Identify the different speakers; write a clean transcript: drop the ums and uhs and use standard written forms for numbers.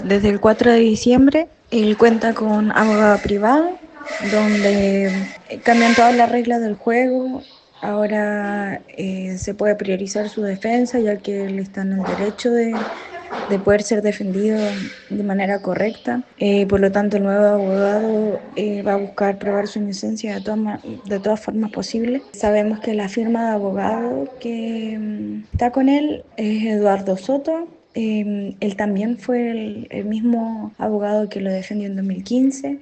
Speaker 1: Desde el 4 de diciembre, él cuenta con abogado privado, donde cambian todas las reglas del juego. Ahora se puede priorizar su defensa, ya que él está en el derecho de poder ser defendido de manera correcta. Por lo tanto, el nuevo abogado va a buscar probar su inocencia de todas formas posibles. Sabemos que la firma de abogado que está con él es Eduardo Soto. Él también fue el mismo abogado que lo defendió en 2015.